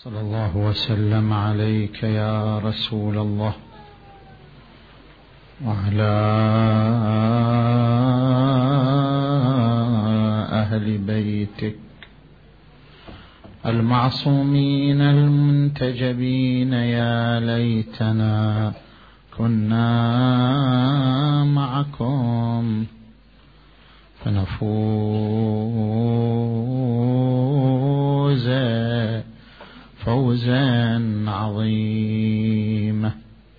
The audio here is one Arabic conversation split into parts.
صلى الله وسلم عليك يا رسول الله وعلى أهل بيتك المعصومين المنتجبين. يا ليتنا كنا معكم فنفوز فوزا عظيما.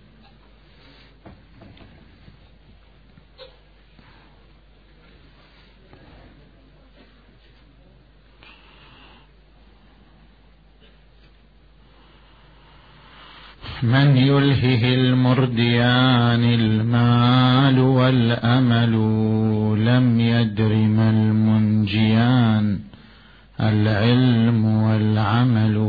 من يلهه المرديان المال والأمل لم يدر ما المنجيان العلم والعمل.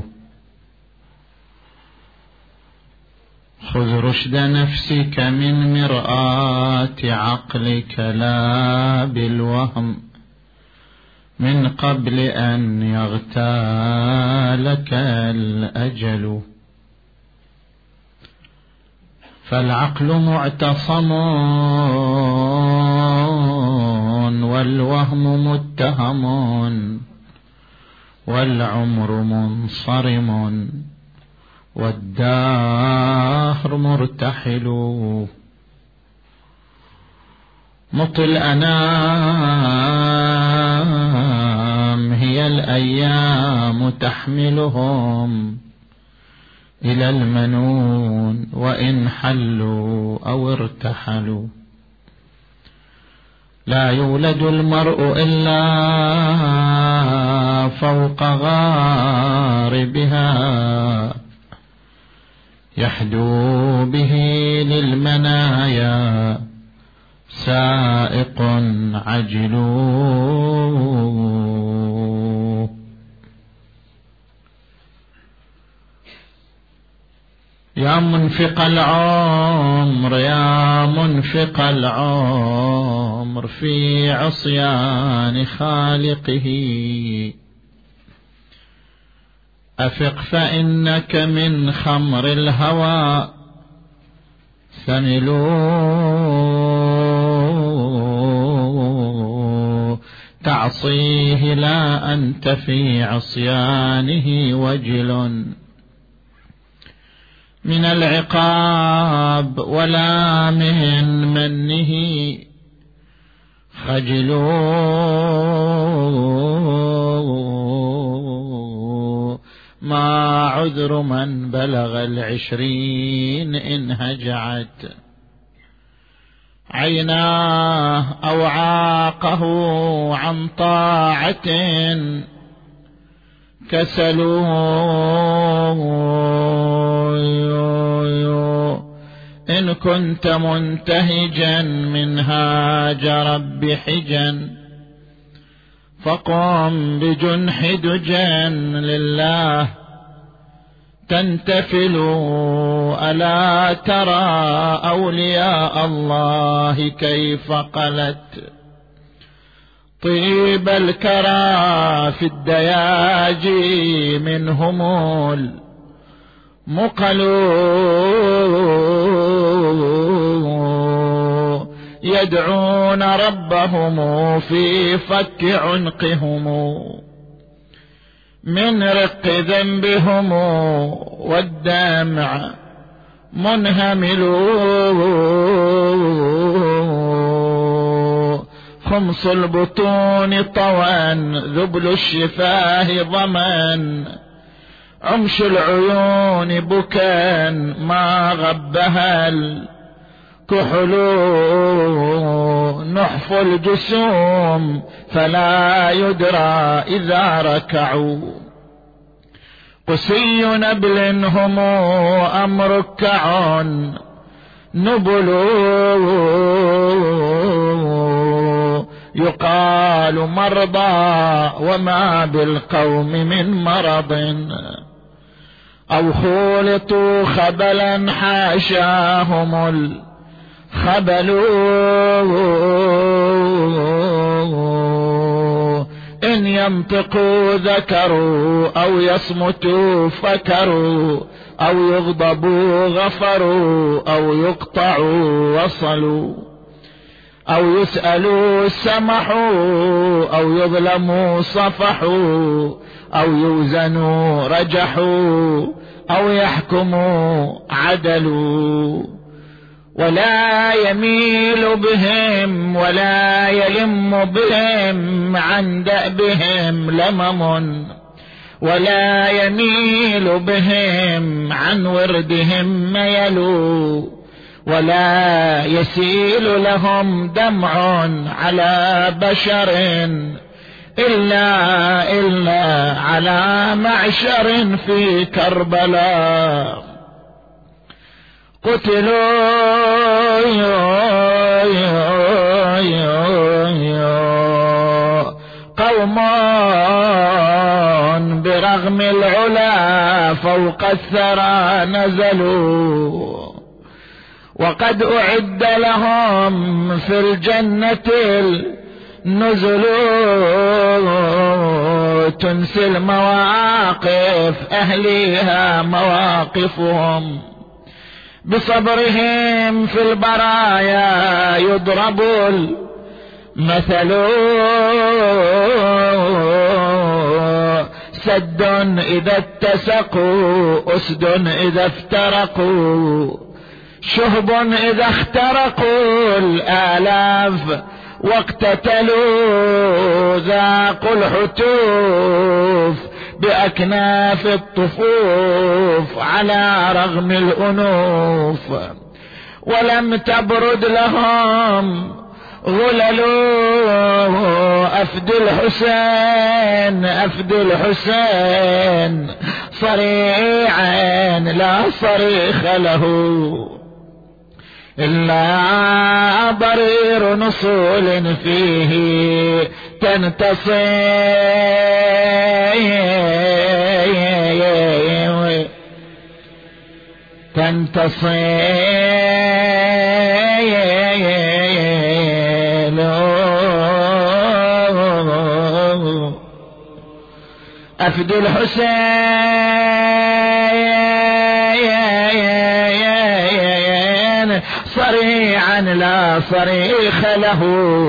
خذ رشد نفسك من مرآة عقلك لا بالوهم من قبل أن يغتالك الأجل. فالعقل معتصم والوهم متهم والعمر منصرم والدهر مرتحل. مط الأنام هي الأيام تحملهم إلى المنون وإن حلوا أو ارتحلوا. لا يولد المرء إلا فوق غاربها يحدو به للمنايا سائق عجل. يا منفق العمر يا منفق العمر في عصيان خالقه أفق فإنك من خمر الهوى سمل. تعصيه لا أنت في عصيانه وجل من العقاب ولا من منه خجل. ما عذر من بلغ 20 إن هجعت عيناه أو عاقه عن طاعة كسلوا. إن كنت منتهجا منهاج رب حجا فقم بجنح دجا لله تنتفل. ألا ترى أولياء الله كيف قلت طيب الكرى في الدياجي منهم المقل. يدعون ربهم في فك عنقهم من رق ذنبهم والدمع منهمل. خمص البطون طوى ذبل الشفاه ضمان عمش العيون بكى ما غبها الكحل. نحف الجسوم فلا يدرى إذا ركعوا قسي نبل هم أم ركع نبل. يقال مرضى وما بالقوم من مرض أو خولطوا خبلا حاشاهم الخبل. إن ينطقوا ذكروا أو يصمتوا فكروا أو يغضبوا غفروا أو يقطعوا وصلوا أو يسألوا سمحوا أو يظلموا صفحوا أو يوزنوا رجحوا أو يحكموا عدلوا ولا يميل بهم ولا يلم بهم عن دأبهم لمم ولا يميل بهم عن وردهم ميل ولا يسيل لهم دمع على بشر إلا على معشر في كربلاء قتلوا قوم برغم العلا فوق الثرى نزلوا وقد أعد لهم في الجنة النزل تنسي المواقف أهليها مواقفهم بصبرهم في البرايا يضرب المثل سد إذا اتسقوا أسد إذا افترقوا شهب إذا اخترقوا الآلاف واقتتلوا ذاقوا الحتوف بأكناف الطفوف على رغم الأنوف ولم تبرد لهم غللوا أفد الحسين صريعا لا صريخ له إلا ضرير نصول فيه أفد الحسين صريعا لا صريخ له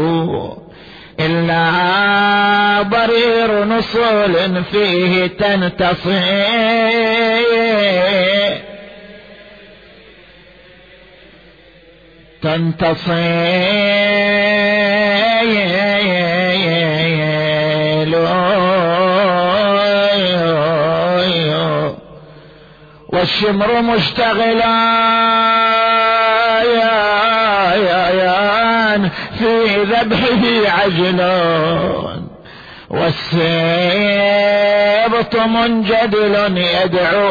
إلا ضرير نصول فيه والشمر مشتغلا في ذبحه عجلون والسبط منجدل يدعو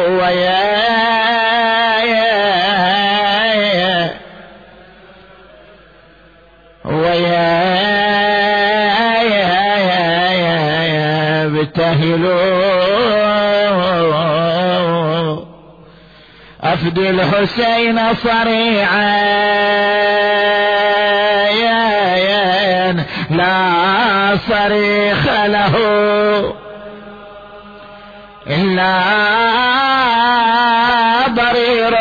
يبتهلوا أفد الحسين صريعا لا صريخ له إلا ضرير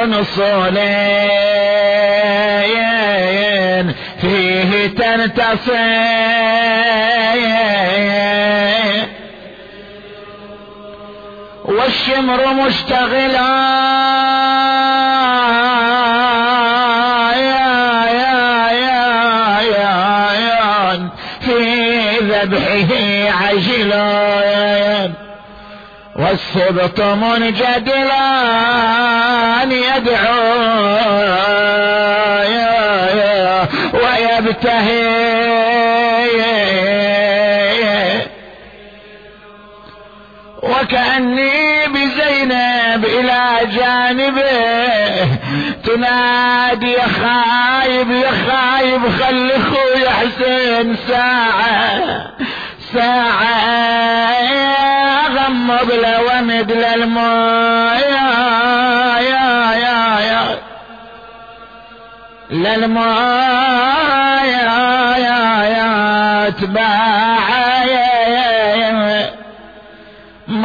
نصولين فيه تنتصر والشمر مشتغلا ذبحه عجلان والسبط منجدلان يدعو ويبتهي وكأني بزينب إلى جانبه تنادي يا خايب يا خايب خلي اخويا حسين ساعة غمض له ومد للماء للماء تباع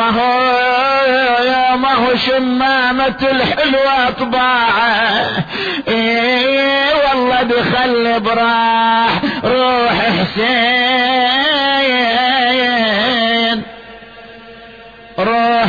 ما هو شمامة الحلوة طباعه، والله دخل براح روح حسين، روح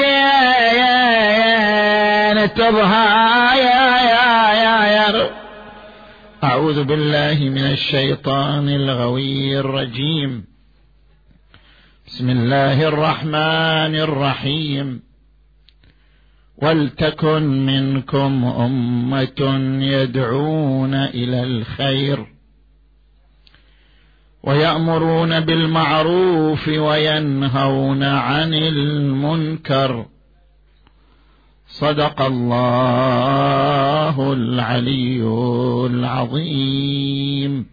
حسين تبها يا أعوذ بالله من الشيطان الغوي الرجيم. بسم الله الرحمن الرحيم. ولتكن منكم أمة يدعون إلى الخير ويأمرون بالمعروف وينهون عن المنكر. صدق الله العلي العظيم.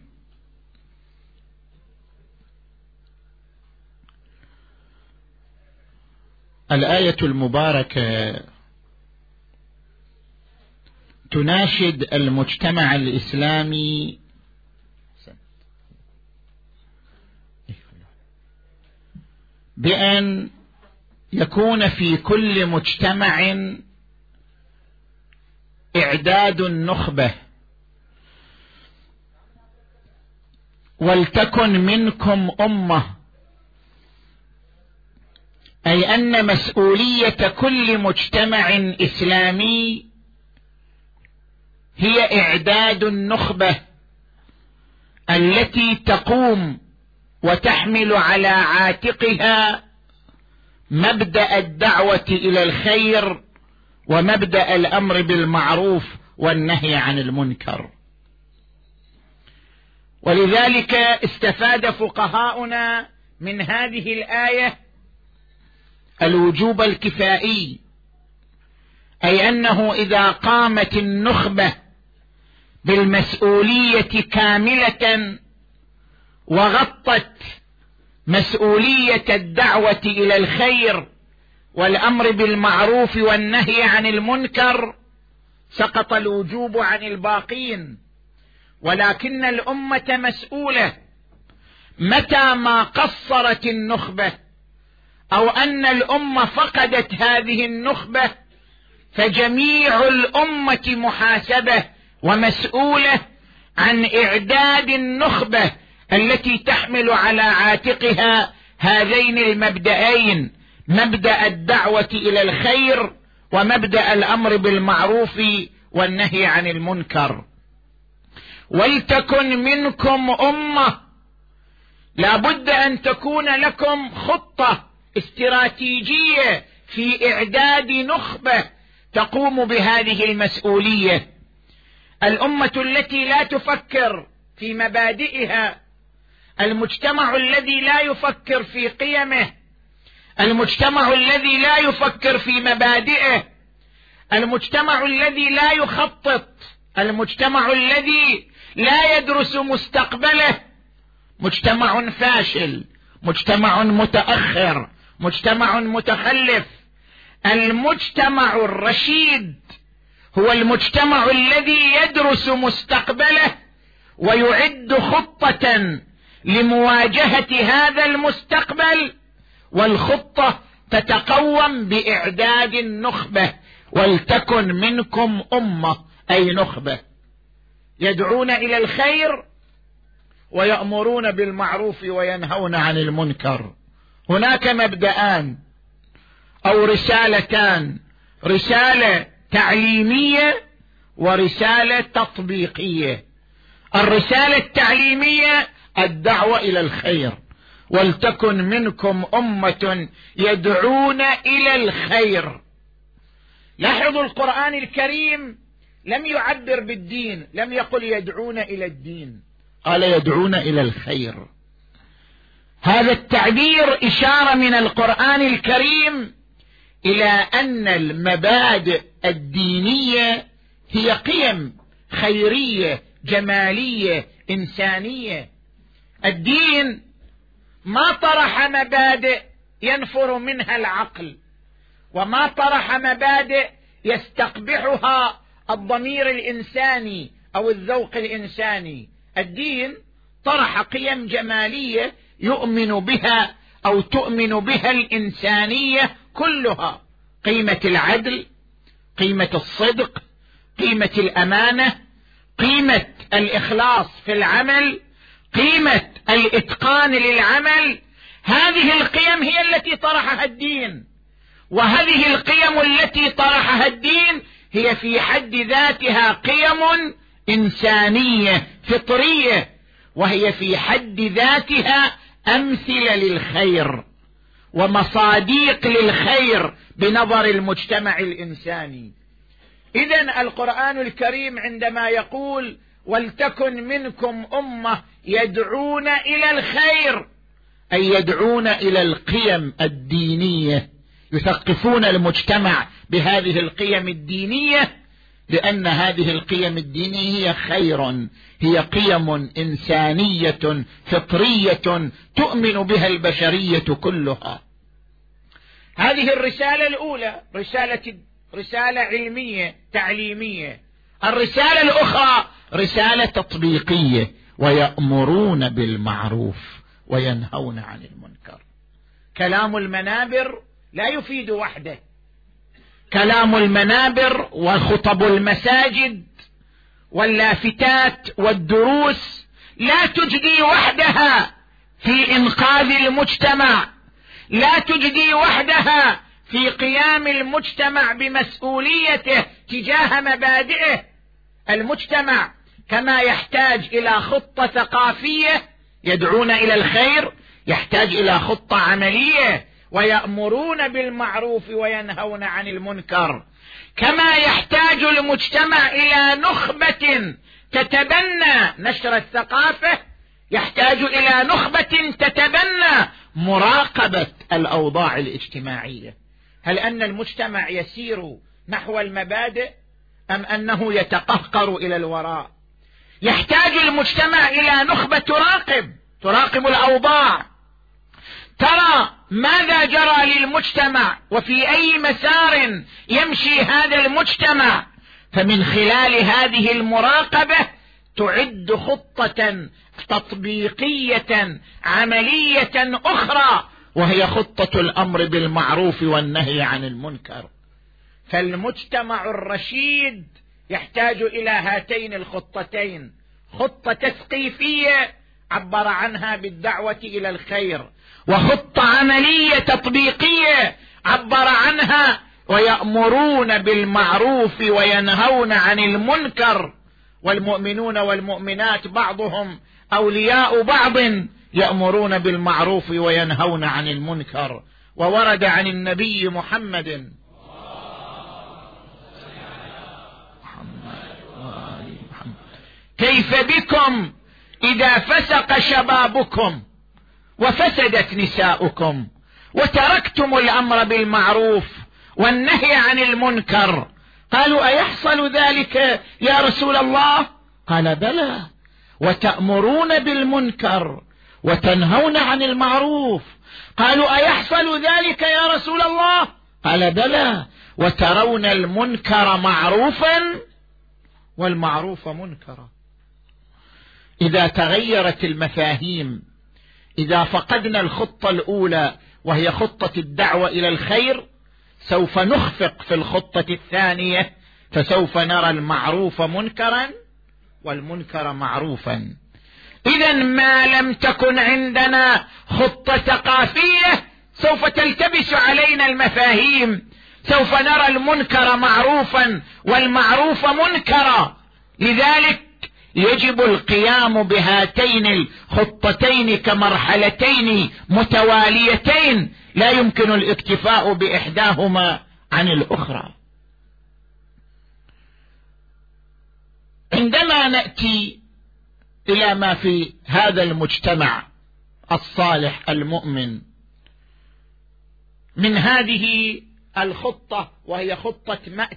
الآية المباركة تناشد المجتمع الإسلامي بأن يكون في كل مجتمع إعداد النخبة. ولتكن منكم أمة، أي أن مسؤولية كل مجتمع إسلامي هي إعداد النخبة التي تقوم وتحمل على عاتقها مبدأ الدعوة إلى الخير ومبدأ الأمر بالمعروف والنهي عن المنكر. ولذلك استفاد فقهاؤنا من هذه الآية الوجوب الكفائي، أي أنه إذا قامت النخبة بالمسؤولية كاملة وغطت مسؤولية الدعوة إلى الخير والأمر بالمعروف والنهي عن المنكر، سقط الوجوب عن الباقين. ولكن الأمة مسؤولة متى ما قصرت النخبة أو أن الأمة فقدت هذه النخبة، فجميع الأمة محاسبة ومسؤولة عن إعداد النخبة التي تحمل على عاتقها هذين المبدأين، مبدأ الدعوة إلى الخير ومبدأ الأمر بالمعروف والنهي عن المنكر. ولتكن منكم أمة، لا بد أن تكون لكم خطة استراتيجية في إعداد نخبة تقوم بهذه المسؤولية. الأمة التي لا تفكر في مبادئها، المجتمع الذي لا يفكر في قيمه، المجتمع الذي لا يفكر في مبادئه، المجتمع الذي لا يخطط، المجتمع الذي لا يدرس مستقبله، مجتمع فاشل، مجتمع متأخر، مجتمع متخلف. المجتمع الرشيد هو المجتمع الذي يدرس مستقبله ويعد خطة لمواجهة هذا المستقبل، والخطة تتقوم بإعداد النخبة. ولتكن منكم أمة، أي نخبة يدعون إلى الخير ويأمرون بالمعروف وينهون عن المنكر. هناك مبدأان أو رسالتان، رسالة تعليمية ورسالة تطبيقية. الرسالة التعليمية الدعوة إلى الخير، ولتكن منكم أمة يدعون إلى الخير. لاحظوا القرآن الكريم لم يعبر بالدين، لم يقل يدعون إلى الدين، قال يدعون إلى الخير. هذا التعبير إشارة من القرآن الكريم إلى أن المبادئ الدينية هي قيم خيرية جمالية إنسانية. الدين ما طرح مبادئ ينفر منها العقل، وما طرح مبادئ يستقبحها الضمير الإنساني أو الذوق الإنساني. الدين طرح قيم جمالية يؤمن بها أو تؤمن بها الإنسانية كلها: قيمة العدل، قيمة الصدق، قيمة الأمانة، قيمة الإخلاص في العمل، قيمة الإتقان للعمل. هذه القيم هي التي طرحها الدين، وهذه القيم التي طرحها الدين هي في حد ذاتها قيم إنسانية فطرية، وهي في حد ذاتها أمثلة للخير ومصاديق للخير بنظر المجتمع الإنساني. إذن القرآن الكريم عندما يقول: ولتكن منكم أمة يدعون إلى الخير، أي يدعون إلى القيم الدينية، يثقفون المجتمع بهذه القيم الدينية، لأن هذه القيم الدينية هي خير، هي قيم إنسانية فطرية تؤمن بها البشرية كلها. هذه الرسالة الأولى رسالة علمية تعليمية. الرسالة الأخرى رسالة تطبيقية: ويأمرون بالمعروف وينهون عن المنكر. كلام المنابر لا يفيد وحده، كلام المنابر وخطب المساجد واللافتات والدروس لا تجدي وحدها في إنقاذ المجتمع، لا تجدي وحدها في قيام المجتمع بمسؤوليته تجاه مبادئه. المجتمع كما يحتاج إلى خطة ثقافية يدعون إلى الخير، يحتاج إلى خطة عملية ويأمرون بالمعروف وينهون عن المنكر. كما يحتاج المجتمع إلى نخبة تتبنى نشر الثقافة، يحتاج إلى نخبة تتبنى مراقبة الأوضاع الاجتماعية. هل أن المجتمع يسير نحو المبادئ أم أنه يتقهقر إلى الوراء؟ يحتاج المجتمع إلى نخبة تراقب الأوضاع، ترى ماذا جرى للمجتمع وفي أي مسار يمشي هذا المجتمع، فمن خلال هذه المراقبة تعد خطة تطبيقية عملية أخرى، وهي خطة الأمر بالمعروف والنهي عن المنكر. فالمجتمع الرشيد يحتاج إلى هاتين الخطتين: خطة تثقيفية عبر عنها بالدعوة إلى الخير، وخطة عملية تطبيقية عبر عنها ويأمرون بالمعروف وينهون عن المنكر. والمؤمنون والمؤمنات بعضهم أولياء بعض، يأمرون بالمعروف وينهون عن المنكر. وورد عن النبي محمد كيف بكم إذا فسق شبابكم وفسدت نساؤكم وتركتم الأمر بالمعروف والنهي عن المنكر؟ قالوا: أيحصل ذلك يا رسول الله؟ قال: بلى، وتأمرون بالمنكر وتنهون عن المعروف. قالوا: أيحصل ذلك يا رسول الله؟ قال: بلى، وترون المنكر معروفا والمعروف منكرا. إذا تغيرت المفاهيم، إذا فقدنا الخطة الأولى وهي خطة الدعوة إلى الخير، سوف نخفق في الخطة الثانية، فسوف نرى المعروف منكرا والمنكر معروفا. إذن ما لم تكن عندنا خطة ثقافية سوف تلتبس علينا المفاهيم، سوف نرى المنكر معروفا والمعروف منكرا. لذلك يجب القيام بهاتين الخطتين كمرحلتين متواليتين، لا يمكن الاكتفاء بإحداهما عن الأخرى. عندما نأتي إلى ما في هذا المجتمع الصالح المؤمن من هذه الخطة، وهي خطة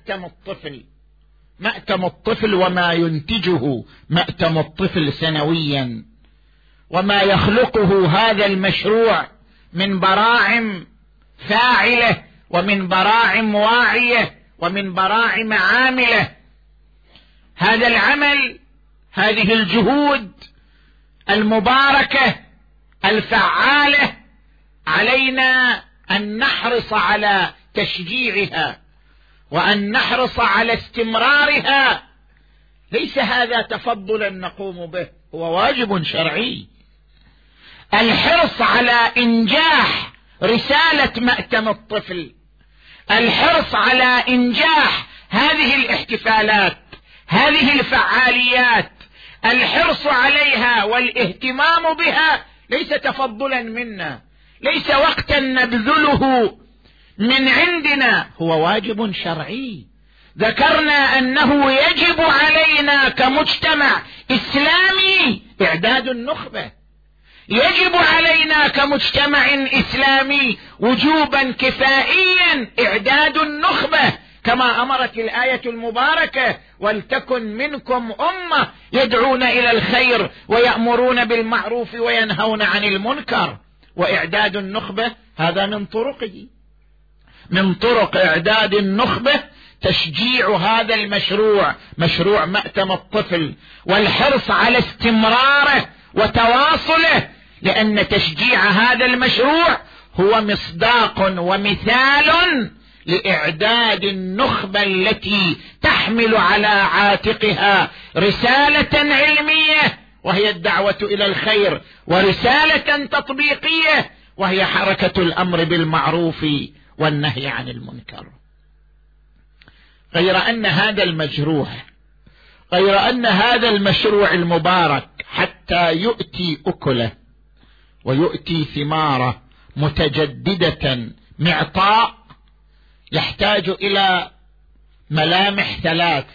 مأتم الطفل وما ينتجه مأتم الطفل سنويا، وما يخلقه هذا المشروع من براعم فاعلة ومن براعم واعية ومن براعم عاملة. هذا العمل، هذه الجهود المباركة الفعالة علينا أن نحرص على تشجيعها وأن نحرص على استمرارها. ليس هذا تفضلا نقوم به، هو واجب شرعي. الحرص على إنجاح رسالة مأتم الطفل، الحرص على إنجاح هذه الاحتفالات، هذه الفعاليات، الحرص عليها والاهتمام بها ليس تفضلا منا، ليس وقتا نبذله من عندنا، هو واجب شرعي. ذكرنا أنه يجب علينا كمجتمع إسلامي إعداد النخبة، يجب علينا كمجتمع إسلامي وجوبا كفائيا إعداد النخبة، كما أمرت الآية المباركة: ولتكن منكم أمة يدعون إلى الخير ويأمرون بالمعروف وينهون عن المنكر. وإعداد النخبة هذا من طرق إعداد النخبة تشجيع هذا المشروع، مشروع مأتم الطفل، والحرص على استمراره وتواصله، لأن تشجيع هذا المشروع هو مصداق ومثال لإعداد النخبة التي تحمل على عاتقها رسالة علمية وهي الدعوة إلى الخير، ورسالة تطبيقية وهي حركة الأمر بالمعروف والنهي عن المنكر. غير أن هذا المشروع المبارك حتى يؤتي أكله ويؤتي ثماره متجددة معطاء يحتاج إلى ملامح ثلاث.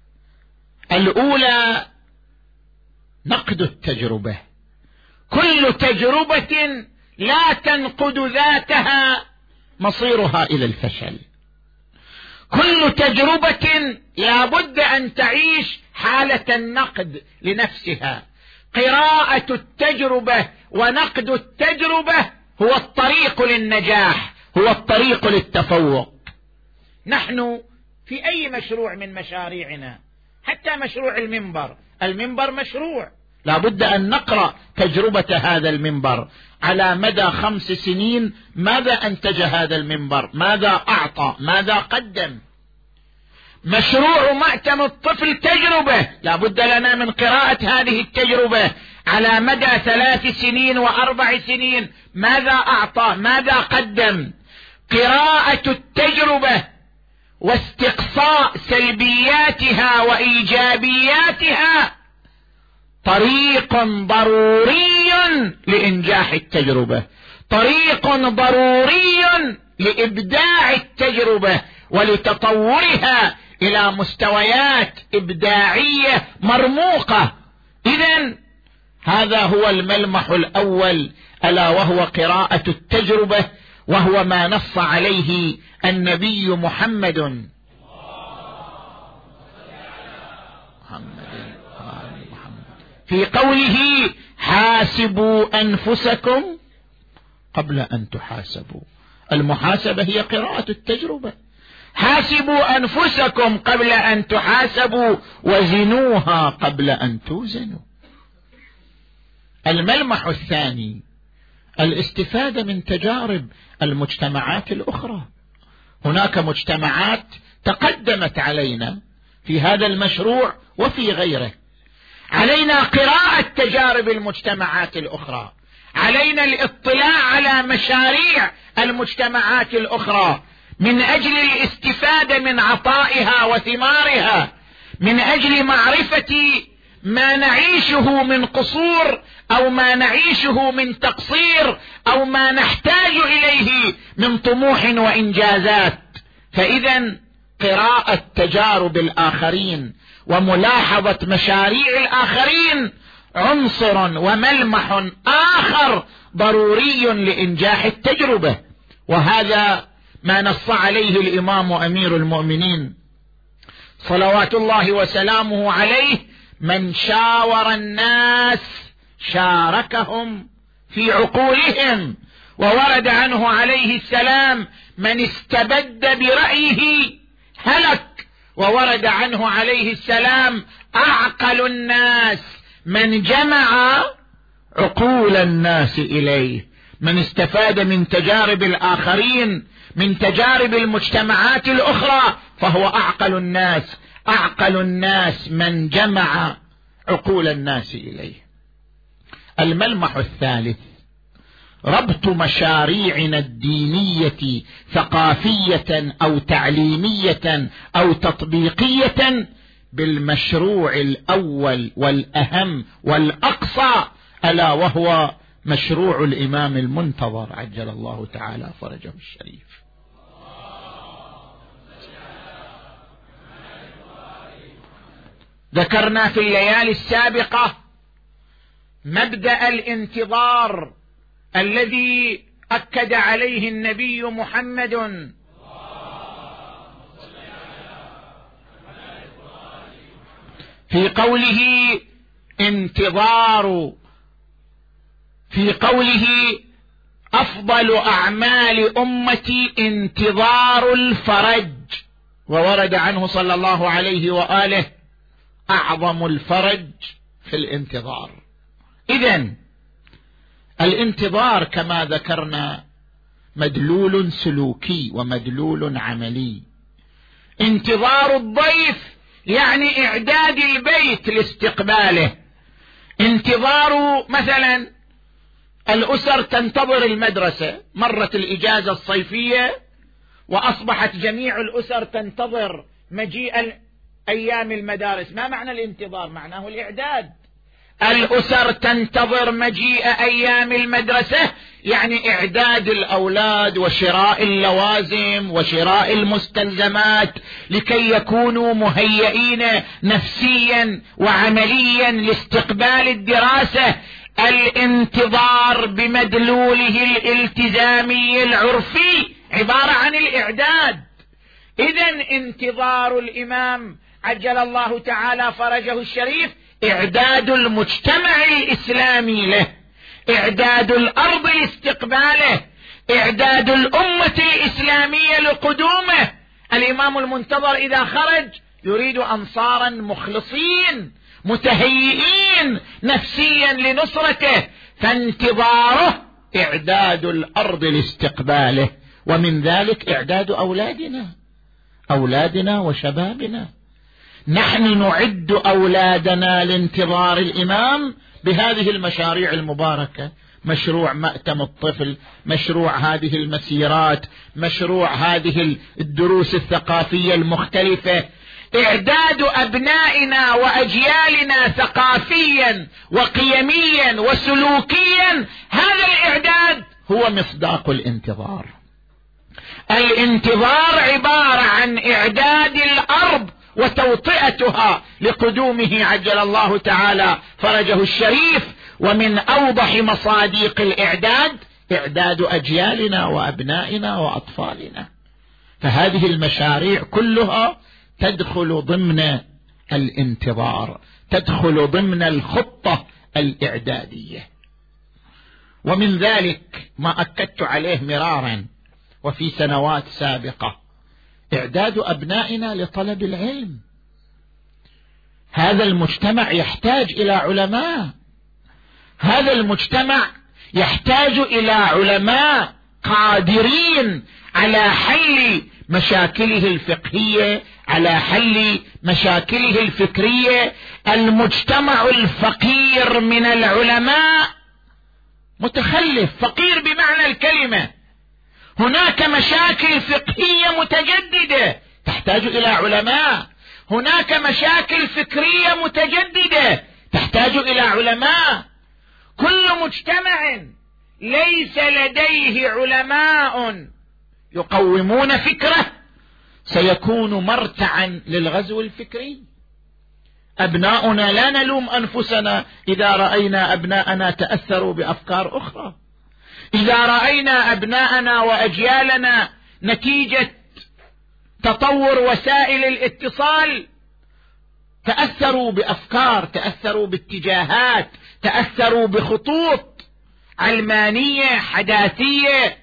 الأولى نقد التجربة، كل تجربة لا تنقد ذاتها مصيرها إلى الفشل، كل تجربة لا بد أن تعيش حالة النقد لنفسها. قراءة التجربة ونقد التجربة هو الطريق للنجاح، هو الطريق للتفوق. نحن في أي مشروع من مشاريعنا، حتى مشروع المنبر مشروع، لا بد أن نقرأ تجربة هذا المنبر على مدى 5 سنين. ماذا أنتج هذا المنبر؟ ماذا أعطى؟ ماذا قدم؟ مشروع مأتم الطفل تجربة، لا بد لنا من قراءة هذه التجربة على مدى 3 سنين و4 سنين. ماذا أعطى؟ ماذا قدم؟ قراءة التجربة واستقصاء سلبياتها وإيجابياتها طريق ضروري لإنجاح التجربة، طريق ضروري لإبداع التجربة ولتطورها إلى مستويات إبداعية مرموقة. إذن هذا هو الملمح الأول، ألا وهو قراءة التجربة، وهو ما نص عليه النبي محمد في قوله: حاسبوا أنفسكم قبل أن تحاسبوا. المحاسبة هي قراءة التجربة. حاسبوا أنفسكم قبل أن تحاسبوا وزنوها قبل أن توزنوا. الملمح الثاني الاستفادة من تجارب المجتمعات الأخرى. هناك مجتمعات تقدمت علينا في هذا المشروع وفي غيره. علينا قراءة تجارب المجتمعات الأخرى، علينا الاطلاع على مشاريع المجتمعات الأخرى من أجل الاستفادة من عطائها وثمارها، من أجل معرفة ما نعيشه من قصور أو ما نعيشه من تقصير أو ما نحتاج إليه من طموح وإنجازات. فإذا قراءة تجارب الآخرين وملاحظة مشاريع الآخرين عنصر وملمح آخر ضروري لإنجاح التجربة. وهذا ما نص عليه الإمام أمير المؤمنين صلوات الله وسلامه عليه: من شاور الناس شاركهم في عقولهم. وورد عنه عليه السلام: من استبد برأيه هلك. وورد عنه عليه السلام: أعقل الناس من جمع عقول الناس إليه. من استفاد من تجارب الآخرين، من تجارب المجتمعات الأخرى، فهو أعقل الناس من جمع عقول الناس إليه. الملمح الثالث: ربط مشاريعنا الدينية ثقافية أو تعليمية أو تطبيقية بالمشروع الأول والأهم والأقصى، ألا وهو مشروع الإمام المنتظر عجل الله تعالى فرجه الشريف. ذكرنا في الليالي السابقة مبدأ الانتظار الذي أكد عليه النبي محمد في قوله أفضل أعمال أمتي انتظار الفرج، وورد عنه صلى الله عليه وآله أعظم الفرج في الانتظار. إذن الانتظار كما ذكرنا مدلول سلوكي ومدلول عملي. انتظار الضيف يعني إعداد البيت لاستقباله. انتظار مثلا الأسر تنتظر المدرسة، مرت الإجازة الصيفية وأصبحت جميع الأسر تنتظر مجيء أيام المدارس. ما معنى الانتظار؟ معناه الإعداد. الأسر تنتظر مجيء أيام المدرسة، يعني إعداد الأولاد وشراء اللوازم وشراء المستلزمات لكي يكونوا مهيئين نفسيا وعمليا لاستقبال الدراسة. الانتظار بمدلوله الالتزامي العرفي عبارة عن الإعداد. إذن انتظار الإمام عجل الله تعالى فرجه الشريف إعداد المجتمع الإسلامي له، إعداد الأرض لاستقباله، إعداد الأمة الإسلامية لقدومه. الإمام المنتظر إذا خرج يريد أنصارا مخلصين متهيئين نفسيا لنصرته، فانتظاره إعداد الأرض لاستقباله، ومن ذلك إعداد أولادنا وشبابنا. نحن نعد أولادنا لانتظار الإمام بهذه المشاريع المباركة: مشروع مأتم الطفل، مشروع هذه المسيرات، مشروع هذه الدروس الثقافية المختلفة. إعداد أبنائنا وأجيالنا ثقافيا وقيميا وسلوكيا، هذا الإعداد هو مصداق الانتظار. الانتظار عبارة عن إعداد الأرض وتوطئتها لقدومه عجل الله تعالى فرجه الشريف. ومن أوضح مصادق الإعداد إعداد أجيالنا وأبنائنا وأطفالنا. فهذه المشاريع كلها تدخل ضمن الانتظار، تدخل ضمن الخطة الإعدادية. ومن ذلك ما أكدت عليه مرارا وفي سنوات سابقة: إعداد أبنائنا لطلب العلم. هذا المجتمع يحتاج إلى علماء، هذا المجتمع يحتاج إلى علماء قادرين على حل مشاكله الفقهية، على حل مشاكله الفكرية. المجتمع الفقير من العلماء متخلف، فقير بمعنى الكلمة. هناك مشاكل فقهية متجددة تحتاج إلى علماء، هناك مشاكل فكرية متجددة تحتاج إلى علماء. كل مجتمع ليس لديه علماء يقومون فكره سيكون مرتعا للغزو الفكري. أبناؤنا لا نلوم أنفسنا إذا رأينا أبناءنا تأثروا بأفكار أخرى، إذا رأينا أبناءنا وأجيالنا نتيجة تطور وسائل الاتصال تأثروا بأفكار، تأثروا باتجاهات، تأثروا بخطوط علمانية حداثية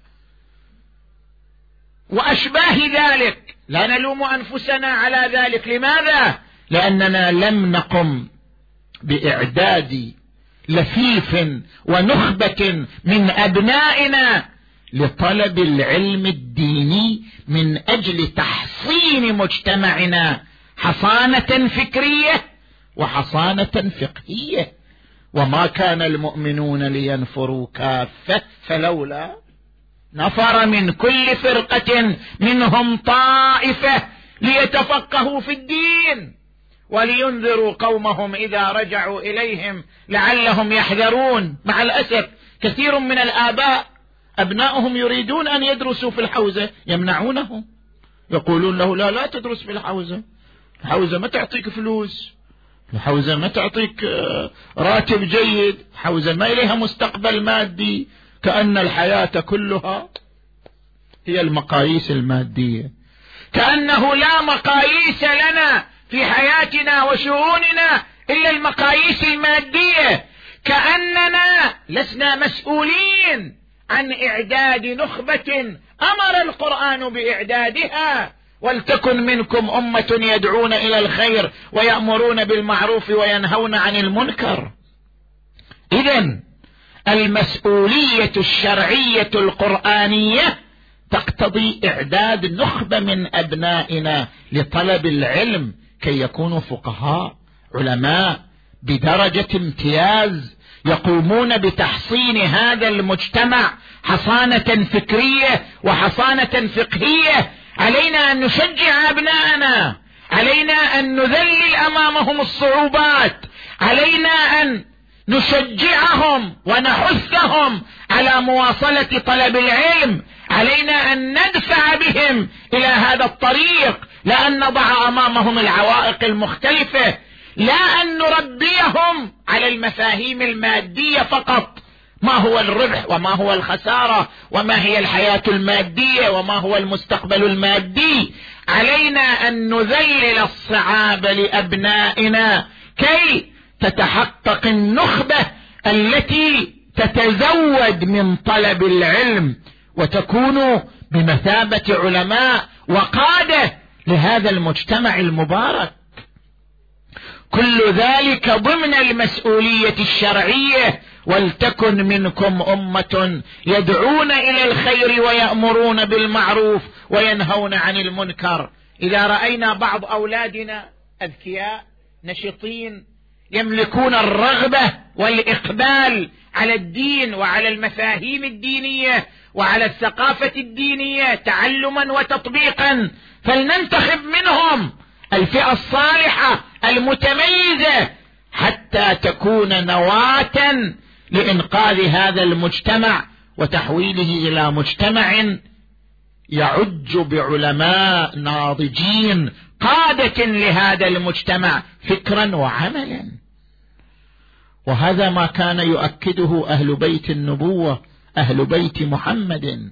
وأشباه ذلك، لا نلوم أنفسنا على ذلك. لماذا؟ لأننا لم نقم بإعداد لفيف ونخبة من أبنائنا لطلب العلم الديني من أجل تحصين مجتمعنا حصانة فكرية وحصانة فقهية. وما كان المؤمنون لينفروا كافة فلولا نفر من كل فرقة منهم طائفة ليتفقهوا في الدين ولينذروا قومهم إذا رجعوا إليهم لعلهم يحذرون. مع الأسف كثير من الآباء أبنائهم يريدون أن يدرسوا في الحوزة يمنعونهم، يقولون له لا تدرس في الحوزة، الحوزة ما تعطيك فلوس، الحوزة ما تعطيك راتب جيد، الحوزة ما إليها مستقبل مادي، كأن الحياة كلها هي المقاييس المادية، كأنه لا مقاييس لنا في حياتنا وشؤوننا إلا المقاييس المادية، كأننا لسنا مسؤولين عن إعداد نخبة أمر القرآن بإعدادها. ولتكن منكم أمة يدعون إلى الخير ويأمرون بالمعروف وينهون عن المنكر. إذن المسؤولية الشرعية القرآنية تقتضي إعداد نخبة من أبنائنا لطلب العلم كي يكونوا فقهاء علماء بدرجة امتياز يقومون بتحصين هذا المجتمع حصانة فكرية وحصانة فقهية. علينا أن نشجع أبنائنا، علينا أن نذلل أمامهم الصعوبات، علينا أن نشجعهم ونحثهم على مواصلة طلب العلم، علينا أن ندفع بهم إلى هذا الطريق، لا أن نضع أمامهم العوائق المختلفة، لا أن نربيهم على المفاهيم المادية فقط، ما هو الربح وما هو الخسارة وما هي الحياة المادية وما هو المستقبل المادي. علينا أن نذلل الصعاب لأبنائنا كي تتحقق النخبة التي تتزود من طلب العلم وتكون بمثابة علماء وقادة لهذا المجتمع المبارك. كل ذلك ضمن المسؤولية الشرعية. ولتكن منكم أمة يدعون إلى الخير ويأمرون بالمعروف وينهون عن المنكر. إذا رأينا بعض أولادنا أذكياء نشطين يملكون الرغبة والإقبال على الدين وعلى المفاهيم الدينية وعلى الثقافة الدينية تعلما وتطبيقا، فلننتخب منهم الفئة الصالحة المتميزة حتى تكون نواة لإنقاذ هذا المجتمع وتحويله إلى مجتمع يعج بعلماء ناضجين قادة لهذا المجتمع فكرا وعملا. وهذا ما كان يؤكده أهل بيت النبوة، أهل بيت محمد.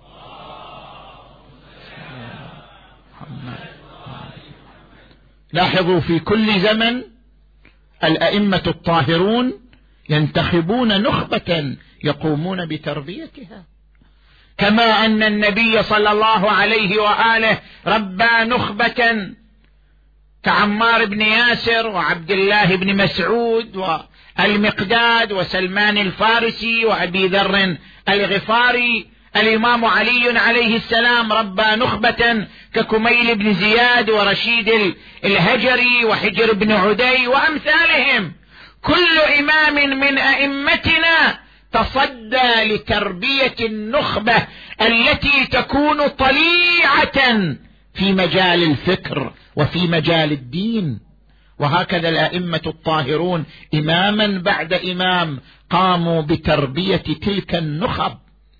لاحظوا في كل زمن الأئمة الطاهرون ينتخبون نخبة يقومون بتربيتها، كما أن النبي صلى الله عليه وآله ربى نخبة كعمار بن ياسر وعبد الله بن مسعود والمقداد وسلمان الفارسي وأبي ذر الغفاري. الإمام علي عليه السلام ربى نخبة ككميل بن زياد ورشيد الهجري وحجر بن عدي وأمثالهم. كل إمام من أئمتنا تصدى لتربية النخبة التي تكون طليعة في مجال الفكر وفي مجال الدين. وهكذا الأئمة الطاهرون إماما بعد إمام قاموا بتربية تلك النخب.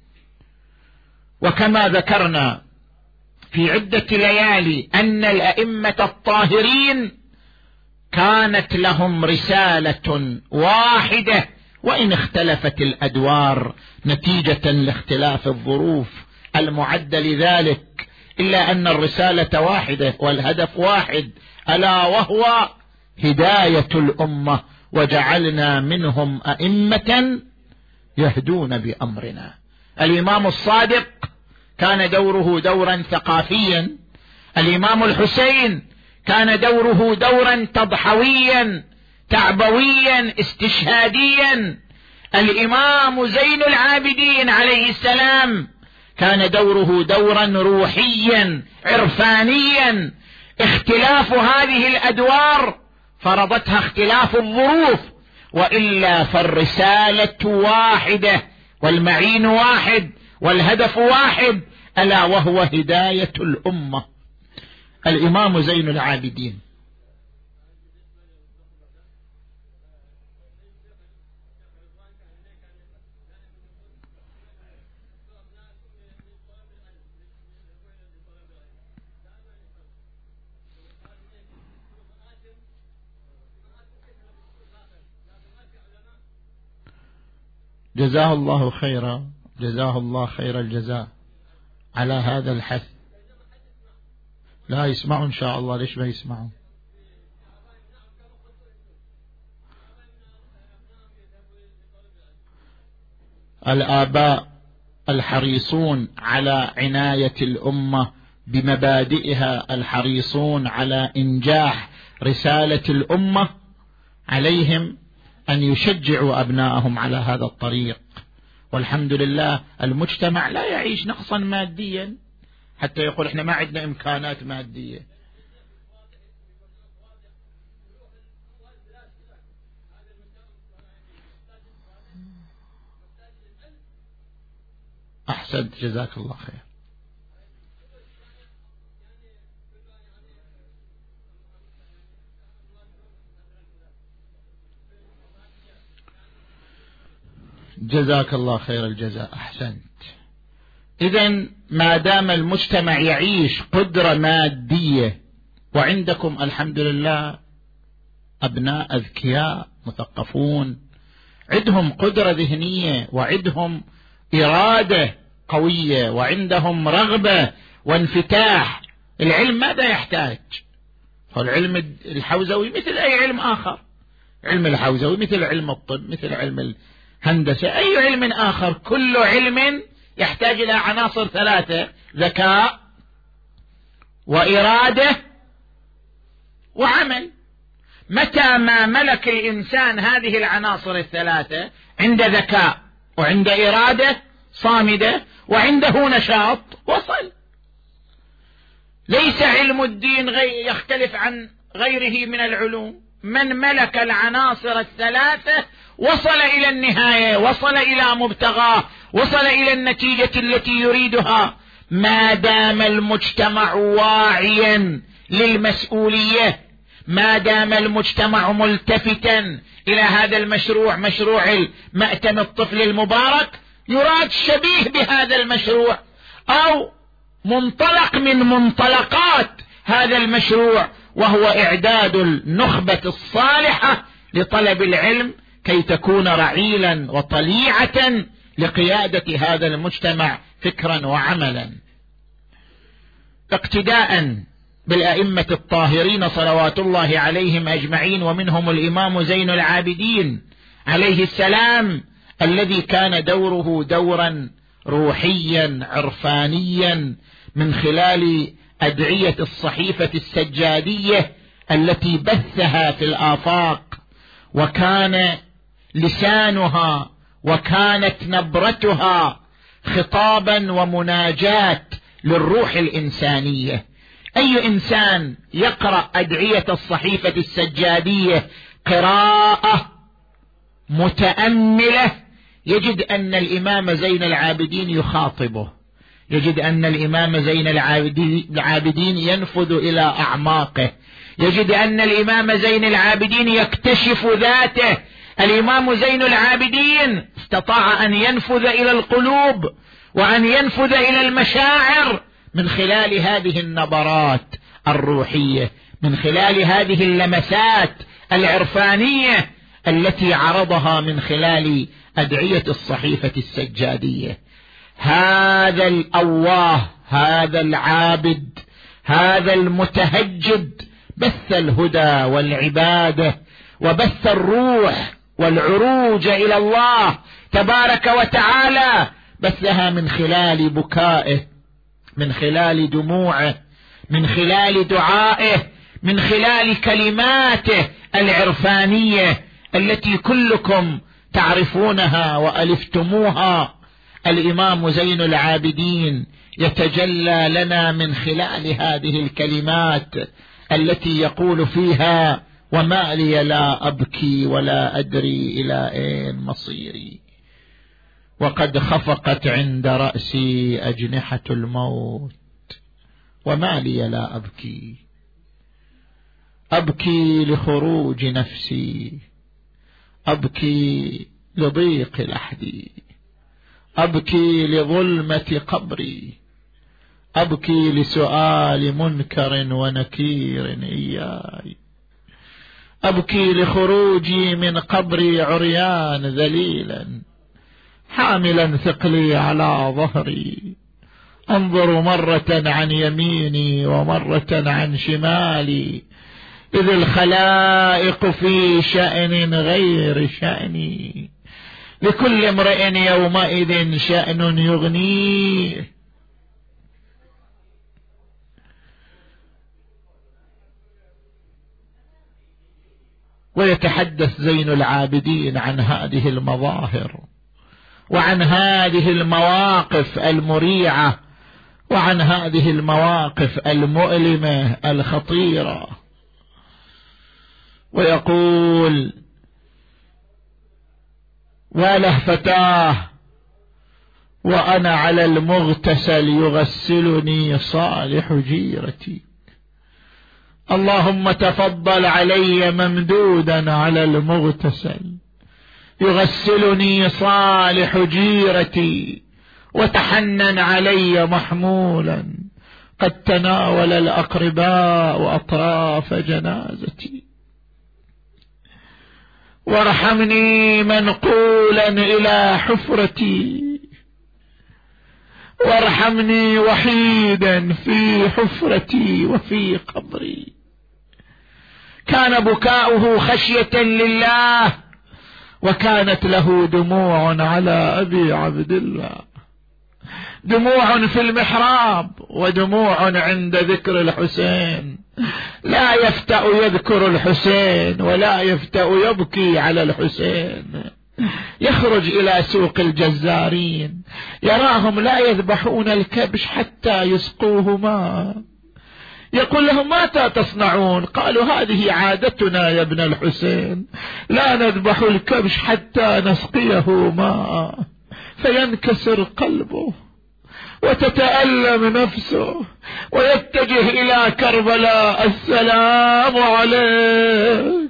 وكما ذكرنا في عدة ليالي أن الأئمة الطاهرين كانت لهم رسالة واحدة وإن اختلفت الأدوار نتيجة لاختلاف الظروف المعدة لذلك، إلا أن الرسالة واحدة والهدف واحد، ألا وهو هداية الأمة، وجعلنا منهم أئمة يهدون بأمرنا. الإمام الصادق كان دوره دورا ثقافيا، الإمام الحسين كان دوره دورا تضحويا تعبويا استشهاديا. الإمام زين العابدين عليه السلام كان دوره دورا روحيا عرفانيا. اختلاف هذه الأدوار فرضتها اختلاف الظروف، وإلا فالرسالة واحدة والمعين واحد والهدف واحد، ألا وهو هداية الأمة. الإمام زين العابدين جزاه الله خيرا، جزاه الله خير الجزاء على هذا الحث. لا يسمعوا إن شاء الله، ليش ما يسمعوا؟ الآباء الحريصون على عناية الأمة بمبادئها، الحريصون على إنجاح رسالة الأمة، عليهم أن يشجعوا أبنائهم على هذا الطريق. والحمد لله المجتمع لا يعيش نقصا ماديا حتى يقول احنا ما عندنا إمكانات مادية. أحسنت، جزاك الله خير. جزاك الله خير الجزاء، أحسنت. إذن ما دام المجتمع يعيش قدرة مادية، وعندكم الحمد لله أبناء أذكياء مثقفون عندهم قدرة ذهنية وعندهم إرادة قوية وعندهم رغبة وانفتاح. العلم ماذا يحتاج؟ العلم الحوزوي مثل أي علم آخر، علم الحوزوي مثل علم الطب، مثل علم الهندسة، أي علم آخر. كل علم يحتاج إلى عناصر ثلاثة: ذكاء وإرادة وعمل. متى ما ملك الإنسان هذه العناصر الثلاثة، عند ذكاء وعند إرادة صامدة وعنده نشاط، وصل. ليس علم الدين يختلف عن غيره من العلوم. من ملك العناصر الثلاثة وصل إلى النهاية، وصل إلى مبتغاه، وصل إلى النتيجة التي يريدها. ما دام المجتمع واعيا للمسؤولية، ما دام المجتمع ملتفتا إلى هذا المشروع، مشروع مأتم الطفل المبارك، يراد شبيه بهذا المشروع أو منطلق من منطلقات هذا المشروع، وهو إعداد النخبة الصالحة لطلب العلم كي تكون رعيلا وطليعة لقيادة هذا المجتمع فكرا وعملا. اقتداء بالأئمة الطاهرين صلوات الله عليهم أجمعين، ومنهم الإمام زين العابدين عليه السلام، الذي كان دوره دورا روحيا عرفانيا من خلال أدعية الصحيفة السجادية التي بثها في الآفاق، وكان لسانها وكانت نبرتها خطابا ومناجات للروح الإنسانية. أي إنسان يقرأ أدعية الصحيفة السجادية قراءة متأملة يجد أن الإمام زين العابدين يخاطبه، يجد أن الإمام زين العابدين ينفذ إلى أعماقه، يجد أن الإمام زين العابدين يكتشف ذاته. الإمام زين العابدين استطاع أن ينفذ إلى القلوب وأن ينفذ إلى المشاعر من خلال هذه النبرات الروحية، من خلال هذه اللمسات العرفانية التي عرضها من خلال أدعية الصحيفة السجادية. هذا الأواه، هذا العابد، هذا المتهجد بث الهدى والعبادة وبث الروح والعروج إلى الله تبارك وتعالى، بثها من خلال بكائه، من خلال دموعه، من خلال دعائه، من خلال كلماته العرفانية التي كلكم تعرفونها وألفتموها. الإمام زين العابدين يتجلى لنا من خلال هذه الكلمات التي يقول فيها: وما لي لا أبكي ولا أدري إلى أين مصيري، وقد خفقت عند رأسي أجنحة الموت. وما لي لا أبكي، أبكي لخروج نفسي، أبكي لضيق لحدي، أبكي لظلمة قبري، أبكي لسؤال منكر ونكير إياي، أبكي لخروجي من قبري عريان ذليلا حاملا ثقلي على ظهري، أنظر مرة عن يميني ومرة عن شمالي، إذ الخلائق في شأن غير شأني، لكل امرئ يومئذ شأن يغنيه. ويتحدث زين العابدين عن هذه المظاهر وعن هذه المواقف المريعة وعن هذه المواقف المؤلمة الخطيرة، ويقول: وله فتاه وأنا على المغتسل يغسلني صالح جيرتي، اللهم تفضل علي ممدودا على المغتسل يغسلني صالح جيرتي، وتحنن علي محمولا قد تناول الأقرباء أطراف جنازتي، وارحمني منقولا إلى حفرتي، وارحمني وحيدا في حفرتي وفي قبري. كان بكاؤه خشية لله، وكانت له دموع على أبي عبد الله، دموع في المحراب ودموع عند ذكر الحسين، لا يفتأ يذكر الحسين ولا يفتأ يبكي على الحسين. يخرج إلى سوق الجزارين يراهم لا يذبحون الكبش حتى يسقوه ماء، يقول لهم: ماذا تصنعون؟ قالوا: هذه عادتنا يا ابن الحسين، لا نذبح الكبش حتى نسقيه ماء. فينكسر قلبه وتتألم نفسه ويتجه إلى كربلاء: السلام عليك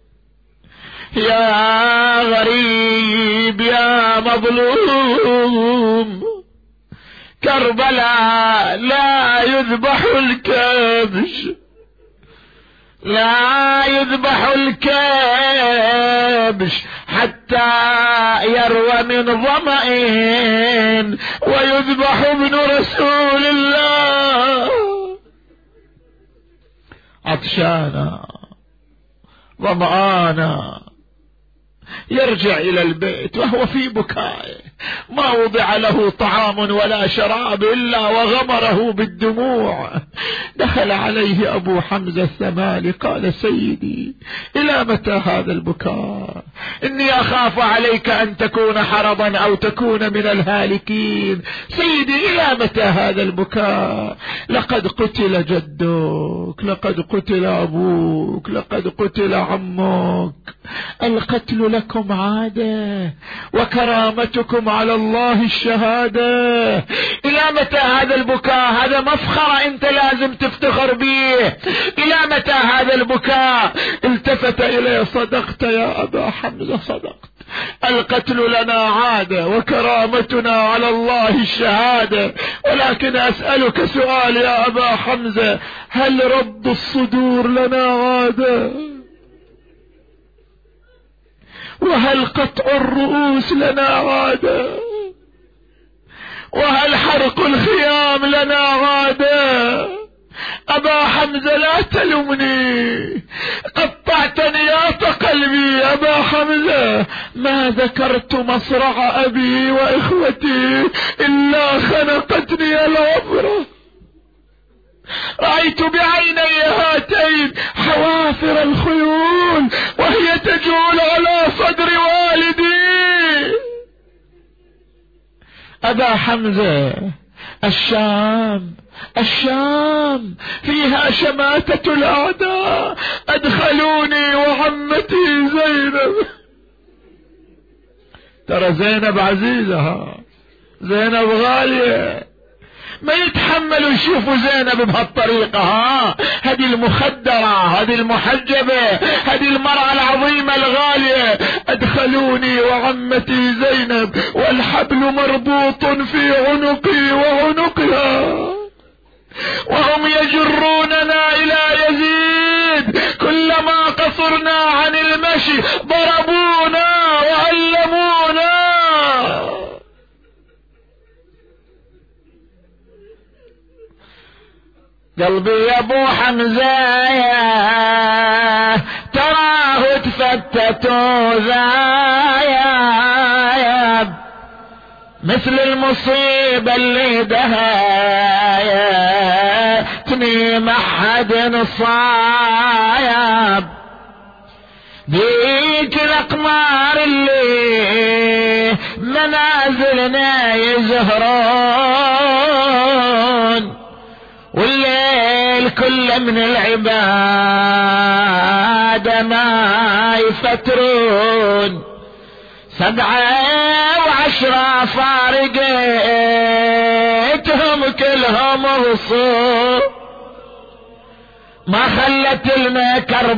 يا غريب يا مظلوم، كربلاء لا يذبح الكبش، لا يذبح الكبش حتى يروى من ظمأ، ويذبح ابن رسول الله عطشانا ظمآنا. يرجع إلى البيت وهو في بكائه، ما وضع له طعام ولا شراب إلا وغمره بالدموع. دخل عليه أبو حمزة الثمالي قال: سيدي، إلى متى هذا البكاء؟ إني أخاف عليك أن تكون حرضا أو تكون من الهالكين. سيدي، إلى متى هذا البكاء؟ لقد قتل جدك، لقد قتل أبوك، لقد قتل عمك، القتل لكم عادة وكرامتكم على الله الشهادة. إلى متى هذا البكاء؟ هذا مفخرة أنت لازم تفتخر به. إلى متى هذا البكاء؟ التفت إليه: صدقت يا أبا حمزة، صدقت، القتل لنا عادة وكرامتنا على الله الشهادة، ولكن أسألك سؤال يا أبا حمزة: هل رد الصدور لنا عادة؟ وهل قطع الرؤوس لنا عادة؟ وهل حرق الخيام لنا عادة؟ أبا حمزة لا تلومني، قطعت نياط قلبي. أبا حمزة، ما ذكرت مصرع أبي وإخوتي إلا خنقتني العبرة، رأيت بعيني هاتين حوافر الخيول أبا حمزة الشام فيها شماتة الأعداء، أدخلوني وعمتي زينب. ترى زينب عزيزة، زينب غالية، ما يتحملوا يشوفوا زينب بهالطريقة. هذه المخدرة، هذه المحجبة، هذه المرأة العظيمة الغالية. أدخلوني وعمتي زينب والحبل مربوط في عنقي وعنقها، وهم يجروننا إلى يزيد، كلما قصرنا عن المشي ضربونا وألمونا. قلبي يا ابو حمزة تراه تفتت ذايب، مثل المصيبة اللي دهيتني ما حد صايب. ديك الأقمار اللي منازلنا يزهرون، والليل كله من العبادة ما يفترون. 7 و10 فارقتهم كلهم غصور، ما خلت لنا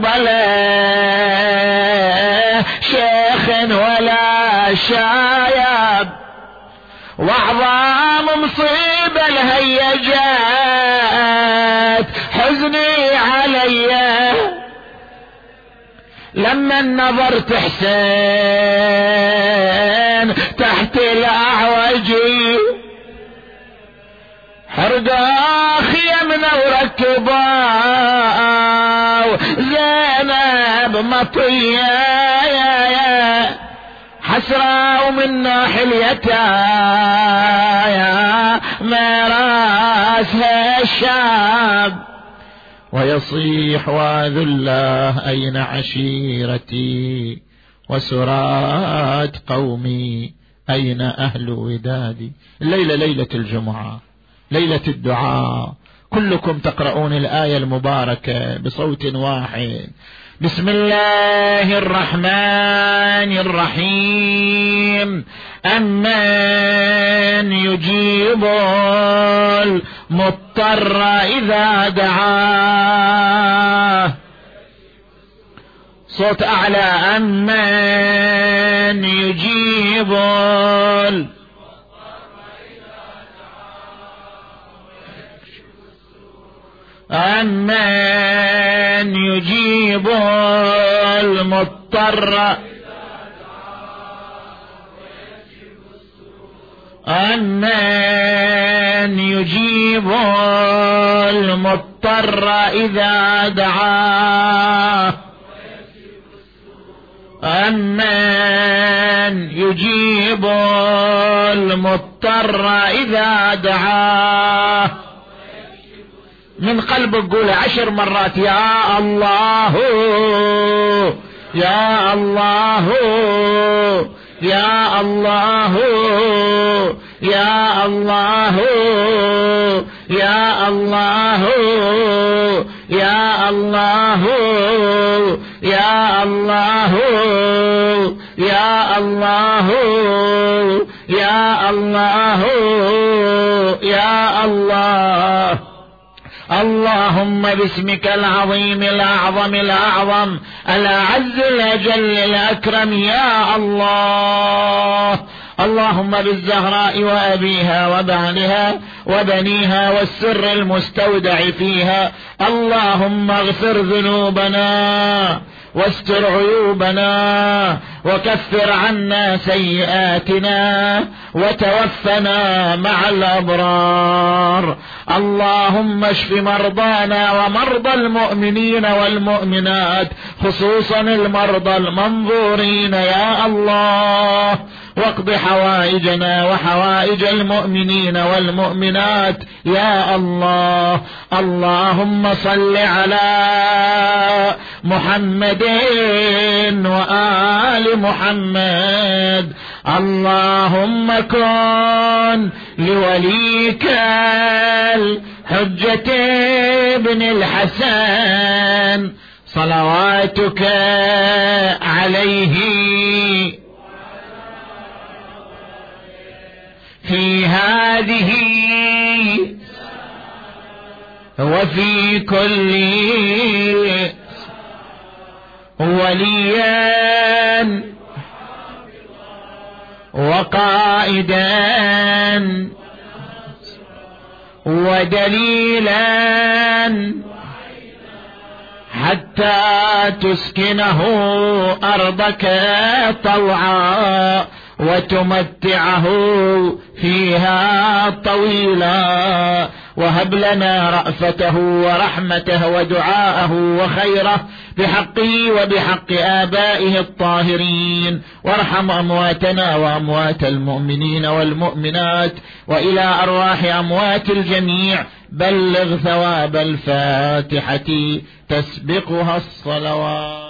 كربلاء شيخ ولا شايب. واعظم مصيبة الهيجات حزني علي لما نظرت حسين تحت الأعوجي، حرقا خيمنا وركبا زينب مطية، حسرة ومنا حليتها مراسها الشاب. ويصيح واذ الله أين عشيرتي وسراد قومي أين أهل ودادي. الليلة ليلة الجمعة، ليلة الدعاء، كلكم تقرؤون الآية المباركة بصوت واحد. بسم الله الرحمن الرحيم. أمن يجيب المضطر إذا دعاه. صوت أعلى. أمن يجيب أمن يجيب المضطر، أمن يجيب المضطر إذا دعاه، أمن يجيب المضطر إذا دعاه. من قلبك قول 10 مرات يا الله يا الله يا الله يا الله يا الله يا الله يا الله يا الله يا الله يا الله. اللهم باسمك العظيم الأعظم الأعظم الأعز الأجل الأكرم يا الله. اللهم بالزهراء وأبيها وبعلها وبنيها والسر المستودع فيها، اللهم اغفر ذنوبنا واستر عيوبنا وكفر عنا سيئاتنا وتوفنا مع الأبرار. اللهم اشف مرضانا ومرضى المؤمنين والمؤمنات، خصوصا المرضى المنظورين يا الله، واقض حوائجنا وحوائج المؤمنين والمؤمنات يا الله. اللهم صل على محمد وآل محمد. اللهم كن لوليك الحجة ابن الحسن صلواتك عليه في هذه وفي كل وليا وقائدا ودليلا حتى تسكنه أرضك طوعا وتمتعه فيها طويلا. وهب لنا رأفته ورحمته ودعاءه وخيره بحقه وبحق آبائه الطاهرين. وارحم أمواتنا وأموات المؤمنين والمؤمنات، وإلى أرواح أموات الجميع بلغ ثواب الفاتحة تسبقها الصلوات.